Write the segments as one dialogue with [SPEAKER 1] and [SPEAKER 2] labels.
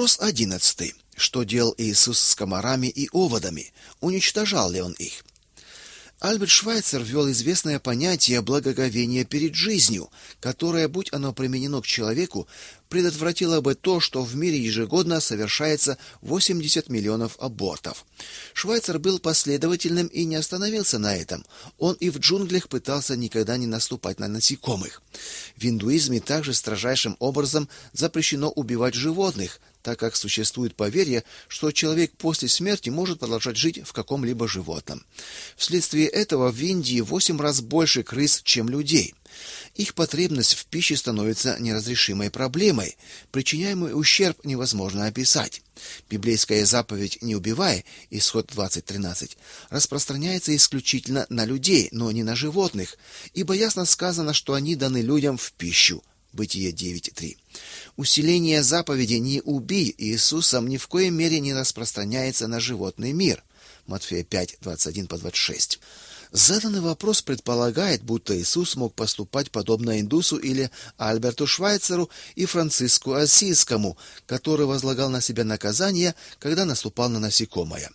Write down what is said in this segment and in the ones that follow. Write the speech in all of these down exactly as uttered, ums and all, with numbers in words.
[SPEAKER 1] Вопрос одиннадцатый. Что делал Иисус с комарами и оводами? Уничтожал ли он их? Альберт Швайцер ввел известное понятие благоговения перед жизнью, которое, будь оно применено к человеку, предотвратило бы то, что в мире ежегодно совершается восемьдесят миллионов абортов. Швайцер был последовательным и не остановился на этом. Он и в джунглях пытался никогда не наступать на насекомых. В индуизме также строжайшим образом запрещено убивать животных, так как существует поверье, что человек после смерти может продолжать жить в каком-либо животном. Вследствие этого в Индии в восемь раз больше крыс, чем людей. Их потребность в пище становится неразрешимой проблемой, причиняемый ущерб невозможно описать. Библейская заповедь «Не убивай» Исход двадцать тринадцать распространяется исключительно на людей, но не на животных, ибо ясно сказано, что они даны людям в пищу. Бытие девять три. Усиление заповеди «Не убий» Иисусом ни в коей мере не распространяется на животный мир. Матфея пять двадцать один по двадцать шесть. Заданный вопрос предполагает, будто Иисус мог поступать подобно индусу или Альберту Швайцеру и Франциску Ассизскому, который возлагал на себя наказание, когда наступал на насекомое.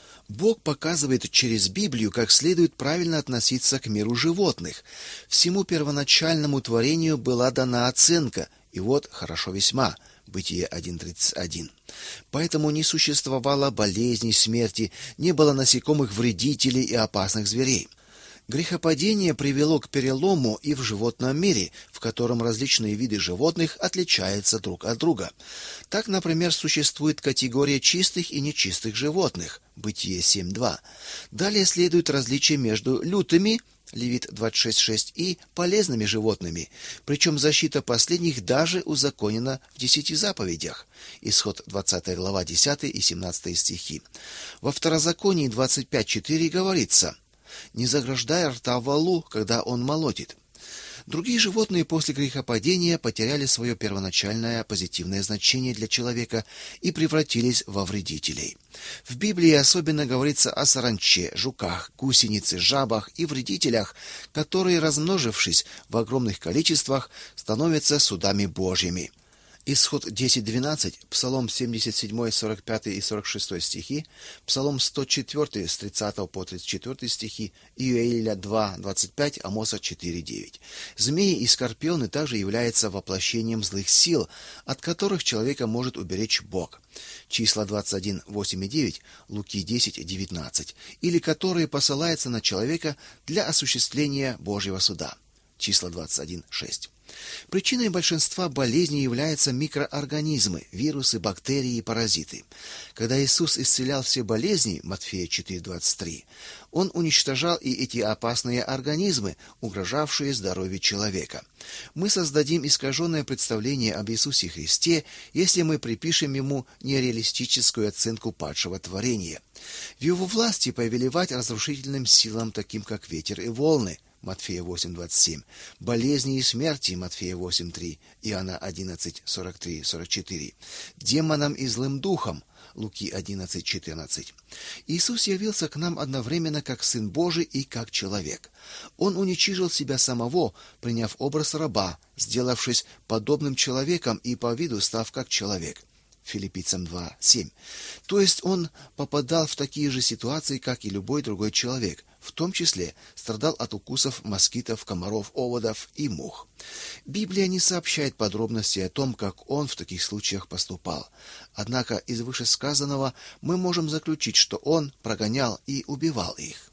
[SPEAKER 1] Бог показывает через Библию, как следует правильно относиться к миру животных. Всему первоначальному творению была дана оценка, и вот хорошо весьма. Бытие один тридцать один. Поэтому не существовало болезней, смерти, не было насекомых вредителей и опасных зверей. Грехопадение привело к перелому и в животном мире, в котором различные виды животных отличаются друг от друга. Так, например, существует категория чистых и нечистых животных. Бытие семь два. Далее следует различие между лютыми, Левит двадцать шесть шесть, и полезными животными, причем защита последних даже узаконена в десяти заповедях. Исход двадцатая глава десятый и семнадцатый стихи. Во Второзаконии двадцать пять четыре говорится: «Не заграждай рта волу, когда он молотит». Другие животные после грехопадения потеряли свое первоначальное позитивное значение для человека и превратились во вредителей. В Библии особенно говорится о саранче, жуках, гусенице, жабах и вредителях, которые, размножившись в огромных количествах, становятся судами Божьими. Исход десять двенадцать, Псалом семьдесят семь, сорок пять и сорок шесть стихи, Псалом сто четыре с тридцатого по тридцать четвёртый стихи, Иоиля два двадцать пять, Амоса четыре девять. Змеи и скорпионы также являются воплощением злых сил, от которых человека может уберечь Бог. Числа двадцать один восемь и девять, Луки десять девятнадцать, или которые посылаются на человека для осуществления Божьего суда. Числа двадцать один шесть. Причиной большинства болезней являются микроорганизмы, вирусы, бактерии и паразиты. Когда Иисус исцелял все болезни, Матфея четыре двадцать три, он уничтожал и эти опасные организмы, угрожавшие здоровью человека. Мы создадим искаженное представление об Иисусе Христе, если мы припишем ему нереалистическую оценку падшего творения. В его власти повелевать разрушительным силам, таким как ветер и волны. Матфея восемь двадцать семь, болезни и смерти, Матфея восемь три, Иоанна одиннадцать сорок три сорок четыре, демонам и злым духам, Луки одиннадцать четырнадцать. Иисус явился к нам одновременно как Сын Божий и как человек. Он уничижил себя самого, приняв образ раба, сделавшись подобным человеком и по виду став как человек. Филиппийцам два семь. То есть он попадал в такие же ситуации, как и любой другой человек, в том числе страдал от укусов москитов, комаров, оводов и мух. Библия не сообщает подробностей о том, как он в таких случаях поступал. Однако из вышесказанного мы можем заключить, что он прогонял и убивал их.